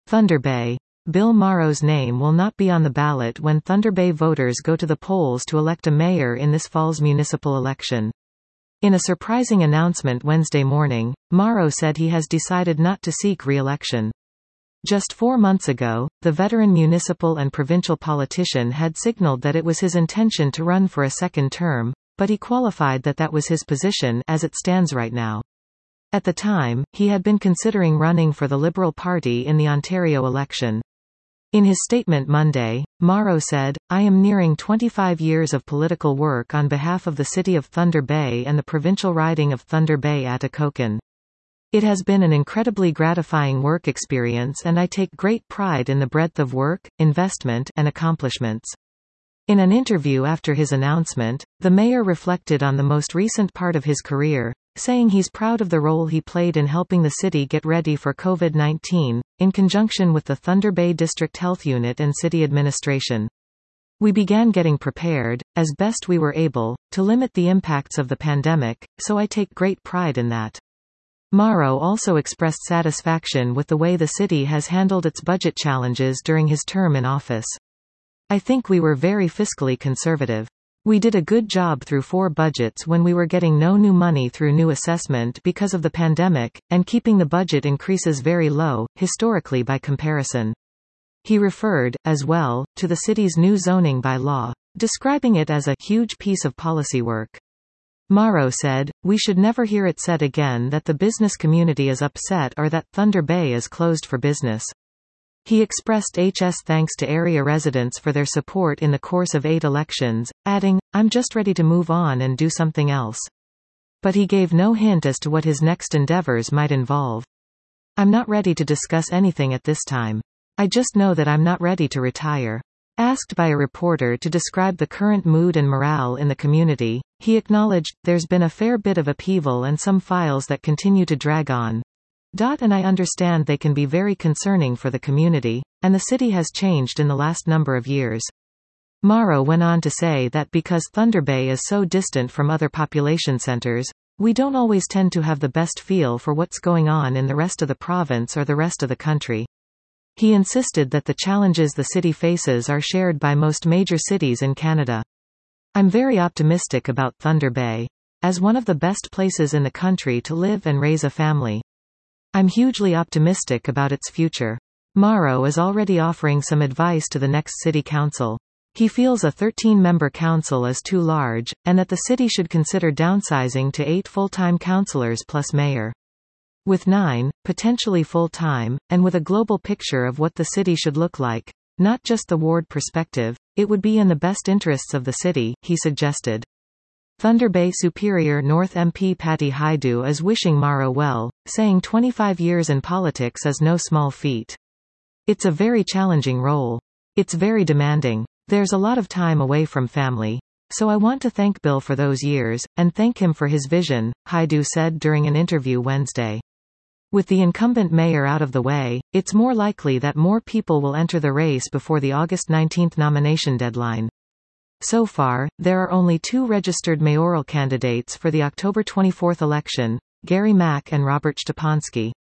Thunder Bay. Bill Morrow's name will not be on the ballot when Thunder Bay voters go to the polls to elect a mayor in this fall's municipal election. In a surprising announcement Wednesday morning, Morrow said he has decided not to seek re-election. Just 4 months ago, the veteran municipal and provincial politician had signaled that it was his intention to run for a second term, but he qualified that that was his position as it stands right now. At the time, he had been considering running for the Liberal Party in the Ontario election. In his statement Monday, Morrow said, "I am nearing 25 years of political work on behalf of the City of Thunder Bay and the provincial riding of Thunder Bay-Atikokan. It has been an incredibly gratifying work experience and I take great pride in the breadth of work, investment, and accomplishments." In an interview after his announcement, the mayor reflected on the most recent part of his career, saying he's proud of the role he played in helping the city get ready for COVID-19, in conjunction with the Thunder Bay District Health Unit and city administration. "We began getting prepared, as best we were able, to limit the impacts of the pandemic, so I take great pride in that." Morrow also expressed satisfaction with the way the city has handled its budget challenges during his term in office. "I think we were very fiscally conservative. We did a good job through 4 budgets when we were getting no new money through new assessment because of the pandemic, and keeping the budget increases very low, historically by comparison." He referred, as well, to the city's new zoning bylaw, describing it as a huge piece of policy work. Morrow said, "We should never hear it said again that the business community is upset or that Thunder Bay is closed for business." He expressed thanks to area residents for their support in the course of 8 elections, adding, "I'm just ready to move on and do something else." But he gave no hint as to what his next endeavors might involve. "I'm not ready to discuss anything at this time. I just know that I'm not ready to retire." Asked by a reporter to describe the current mood and morale in the community, he acknowledged, "There's been a fair bit of upheaval and some files that continue to drag on. And I understand they can be very concerning for the community, and the city has changed in the last number of years." Morrow went on to say that because Thunder Bay is so distant from other population centers, we don't always tend to have the best feel for what's going on in the rest of the province or the rest of the country. He insisted that the challenges the city faces are shared by most major cities in Canada. "I'm very optimistic about Thunder Bay. As one of the best places in the country to live and raise a family. I'm hugely optimistic about its future." Morrow is already offering some advice to the next city council. He feels a 13-member council is too large, and that the city should consider downsizing to 8 full-time councillors plus mayor. With 9, potentially full-time, and with a global picture of what the city should look like, not just the ward perspective, it would be in the best interests of the city, he suggested. Thunder Bay Superior North MP Patty Hajdu is wishing Morrow well, saying 25 years in politics is no small feat. "It's a very challenging role. It's very demanding. There's a lot of time away from family. So I want to thank Bill for those years, and thank him for his vision," Hajdu said during an interview Wednesday. With the incumbent mayor out of the way, it's more likely that more people will enter the race before the August 19 nomination deadline. So far, there are only 2 registered mayoral candidates for the October 24 election, Gary Mack and Robert Stepanski.